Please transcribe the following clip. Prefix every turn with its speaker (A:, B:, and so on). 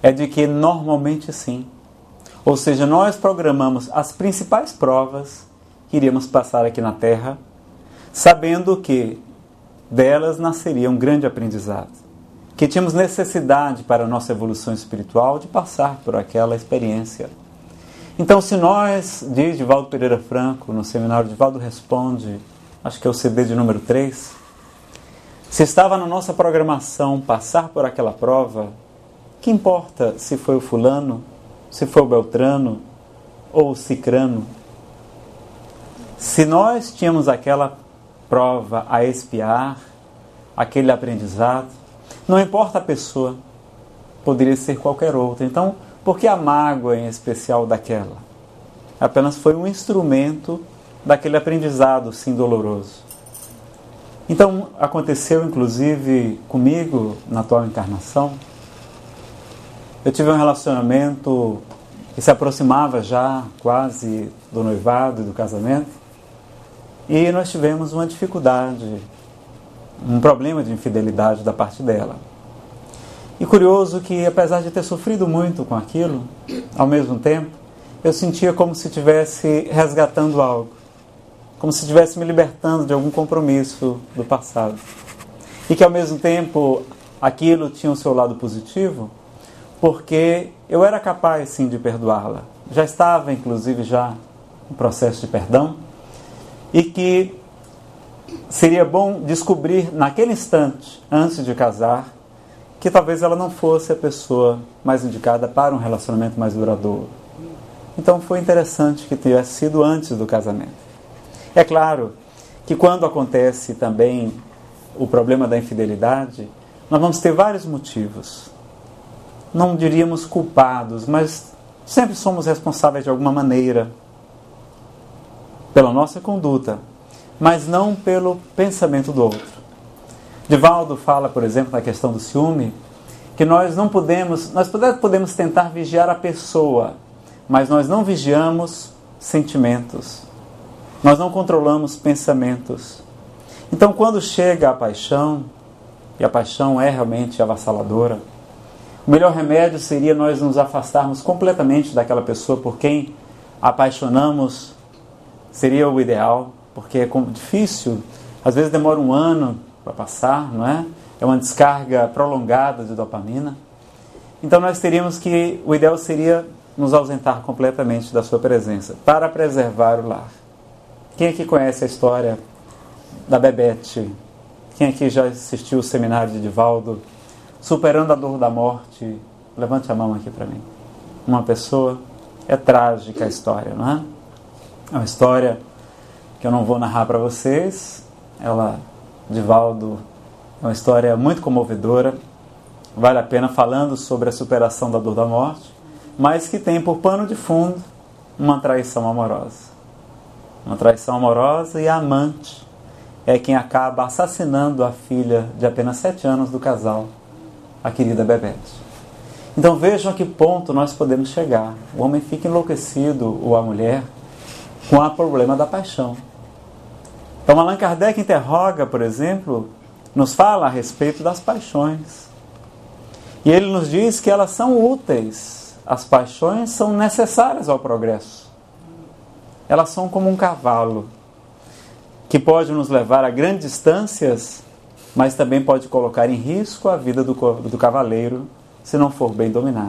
A: é de que normalmente sim. Ou seja, nós programamos as principais provas que iríamos passar aqui na Terra, sabendo que delas nasceria um grande aprendizado, que tínhamos necessidade para a nossa evolução espiritual de passar por aquela experiência. Então, se nós, diz Divaldo Pereira Franco, no seminário Divaldo Responde, acho que é o CD de número 3, se estava na nossa programação passar por aquela prova, que importa se foi o fulano, se foi o beltrano ou o cicrano? Se nós tínhamos aquela prova a expiar, aquele aprendizado, não importa a pessoa, poderia ser qualquer outra. Então, por que a mágoa em especial daquela? Apenas foi um instrumento daquele aprendizado, sim, doloroso. Então, aconteceu inclusive comigo na atual encarnação. Eu tive um relacionamento que se aproximava já quase do noivado e do casamento, e nós tivemos uma dificuldade, um problema de infidelidade da parte dela. E curioso que, apesar de ter sofrido muito com aquilo, ao mesmo tempo, eu sentia como se estivesse resgatando algo, como se estivesse me libertando de algum compromisso do passado. E que, ao mesmo tempo, aquilo tinha o seu lado positivo, porque eu era capaz, sim, de perdoá-la. Já estava, inclusive, já no processo de perdão, e que seria bom descobrir naquele instante, antes de casar, que talvez ela não fosse a pessoa mais indicada para um relacionamento mais duradouro. Então foi interessante que tivesse sido antes do casamento. É claro que quando acontece também o problema da infidelidade, nós vamos ter vários motivos. Não diríamos culpados, mas sempre somos responsáveis de alguma maneira pela nossa conduta, mas não pelo pensamento do outro. Divaldo fala, por exemplo, na questão do ciúme, que nós podemos tentar vigiar a pessoa, mas nós não vigiamos sentimentos. Nós não controlamos pensamentos. Então, quando chega a paixão, e a paixão é realmente avassaladora, o melhor remédio seria nós nos afastarmos completamente daquela pessoa por quem apaixonamos. Seria o ideal, porque é difícil, às vezes demora um ano para passar, não é? É uma descarga prolongada de dopamina. Então nós teríamos que, o ideal seria nos ausentar completamente da sua presença, para preservar o lar. Quem aqui conhece a história da Bebete? Quem aqui já assistiu o seminário de Divaldo, Superando a Dor da Morte? Levante a mão aqui para mim. Uma pessoa, é trágica a história, não é? É uma história que eu não vou narrar para vocês. Divaldo, é uma história muito comovedora. Vale a pena falando sobre a superação da dor da morte, mas que tem por pano de fundo uma traição amorosa. Uma traição amorosa, e a amante é quem acaba assassinando a filha de apenas 7 anos do casal, a querida Bebete. Então vejam a que ponto nós podemos chegar. O homem fica enlouquecido, ou a mulher, com o problema da paixão. Então Allan Kardec interroga, por exemplo, nos fala a respeito das paixões. E ele nos diz que elas são úteis. As paixões são necessárias ao progresso. Elas são como um cavalo, que pode nos levar a grandes distâncias, mas também pode colocar em risco a vida do cavaleiro, se não for bem dominado.